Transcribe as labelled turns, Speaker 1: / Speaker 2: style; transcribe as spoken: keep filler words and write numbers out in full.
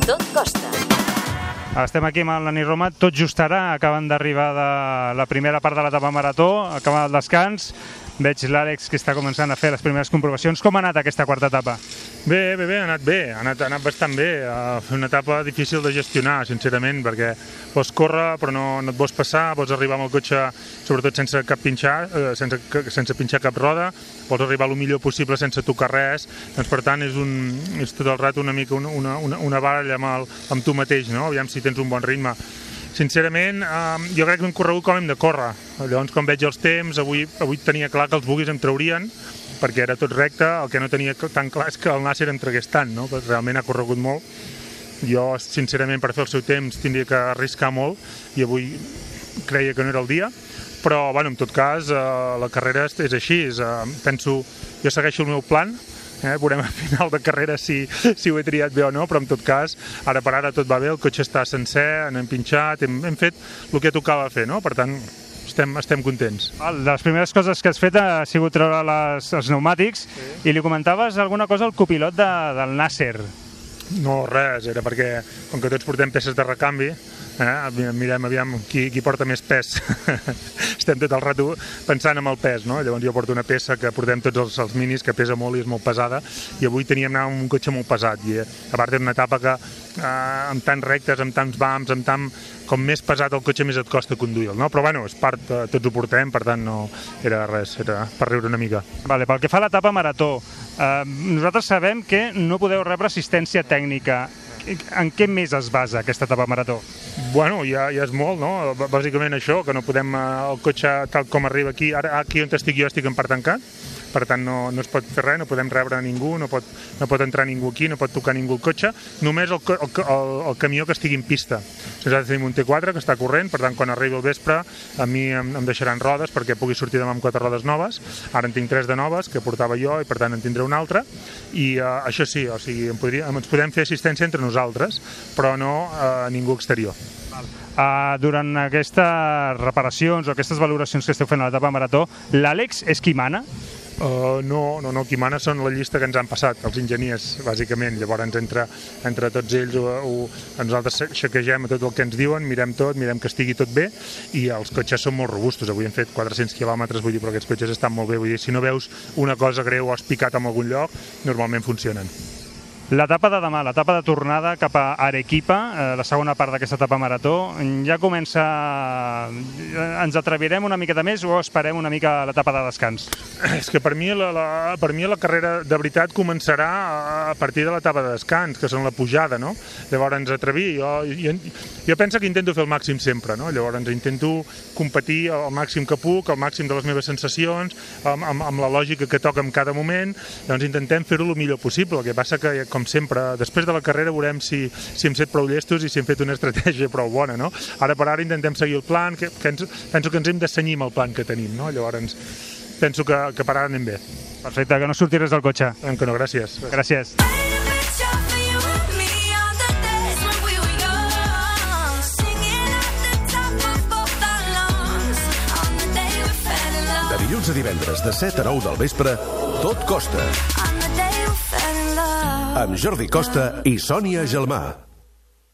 Speaker 1: Tot costa.
Speaker 2: Estem aquí amb el Nani Roma, tot just ara, acaben d'arribar de la primera part de l'etapa marató, acaba el descans, veig l'Àlex que està començant a fer les primeres comprovacions. Com ha anat aquesta quarta etapa?
Speaker 3: Bé, bé, bé, ha anat bé, ha anat, ha anat bastant bé, uh, una etapa difícil de gestionar, sincerament, perquè vols córrer però no, no et vols passar, vols arribar amb el cotxe sobretot sense cap pinxar, uh, sense, sense pinxar cap roda, vols arribar el millor possible sense tocar res, doncs per tant és, un, és tot el rato una mica una, una, una baralla amb, el, amb tu mateix, no? Aviam si tens un bon ritme. Sincerament, eh, jo crec que hem corregut com hem de córrer. Llavors, quan veig els temps, avui, avui tenia clar que els buguis em traurien, perquè era tot recte, el que no tenia tan clar és que el Nasser em tragués tant, no? Perquè realment ha corregut molt. Jo, sincerament, per fer el seu temps, tindria que arriscar molt, i avui creia que no era el dia, però, bueno, en tot cas, eh, la carrera és així, és, eh, penso, jo segueixo el meu plan, Eh, veurem a final de carrera si, si ho he triat bé o no, però en tot cas, ara per ara tot va bé, el cotxe està sencer, n'hem pinxat, hem, hem fet el que tocava fer, no? Per tant, estem, estem contents.
Speaker 2: De les primeres coses que has fet ha sigut treure les, els pneumàtics, sí. I li comentaves alguna cosa al copilot de, del Nasser.
Speaker 3: No, res, era perquè, com que tots portem peces de recanvi, eh, mirem aviam qui, qui porta més pes. Estem tot el rato pensant en el pes, no? Llavors jo porto una peça que portem tots els, els minis, que pesa molt i és molt pesada, i avui teníem anar amb un cotxe molt pesat, i a part era una etapa que eh, amb tants rectes, amb tants bumps, amb tant, com més pesat el cotxe més et costa conduir-lo, no? Però bueno, és part, eh, tots ho portem, per tant no era res, era per riure una mica.
Speaker 2: Vale, pel que fa a l'etapa marató, eh, nosaltres sabem que no podeu rebre assistència tècnica. En què més es basa aquesta etapa marató?
Speaker 3: Bueno, ja, ja és molt, no? Bàsicament això, que no podem, el cotxe tal com arriba aquí, ara aquí on estic jo estic en part tancat, per tant no, no es pot fer res, no podem rebre ningú, no pot, no pot entrar ningú aquí, no pot tocar ningú el cotxe, només el, el, el, el camió que estigui en pista. Nosaltres tenim un T quatre que està corrent, per tant quan arribi el vespre a mi em, em deixaran rodes perquè pugui sortir demà amb quatre rodes noves, ara en tinc tres de noves que portava jo i per tant en tindré una altra, i uh, això sí, o sigui, em podria, ens podem fer assistència entre nosaltres, però no uh, ningú exterior.
Speaker 2: Uh, durant aquestes reparacions o aquestes valoracions que esteu fent a l'etapa marató, l'Àlex és qui mana?
Speaker 3: Uh, no, no, no, qui mana són la llista que ens han passat, els enginyers, bàsicament. Llavors, entre, entre tots ells, o, o, nosaltres xequegem tot el que ens diuen, mirem tot, mirem que estigui tot bé, i els cotxes són molt robustos. Avui hem fet quatre-cents quilòmetres, vull dir, però aquests cotxes estan molt bé. Vull dir, si no veus una cosa greu o has picat en algun lloc, normalment funcionen.
Speaker 2: L'etapa de demà, l'etapa de tornada cap a Arequipa, eh, la segona part d'aquesta etapa marató, ja comença... Ens atrevirem una miqueta més o esperem una mica l'etapa de descans?
Speaker 3: És que per mi la, la, per mi la carrera de veritat començarà a partir de l'etapa de descans, que són la pujada, no? Llavors ens atrevi, jo, jo, jo penso que intento fer el màxim sempre, no? Llavors intento competir al màxim que puc, al màxim de les meves sensacions, amb, amb, amb la lògica que toca en cada moment, llavors intentem fer-ho el millor possible, el que passa que com sempre, després de la carrera veurem si, si hem set prou llestos i si hem fet una estratègia prou bona, no? Ara per ara intentem seguir el plan, que, que ens, penso que ens hem de cenyir amb el plan que tenim, no? Llavors penso que, que per ara anem bé.
Speaker 2: Perfecte, que no surti res del cotxe.
Speaker 3: Em que no, gràcies.
Speaker 2: Gràcies.
Speaker 4: De dilluns a divendres de set a nou del vespre, Tot costa. Amb Jordi Costa i Sònia Gelmà.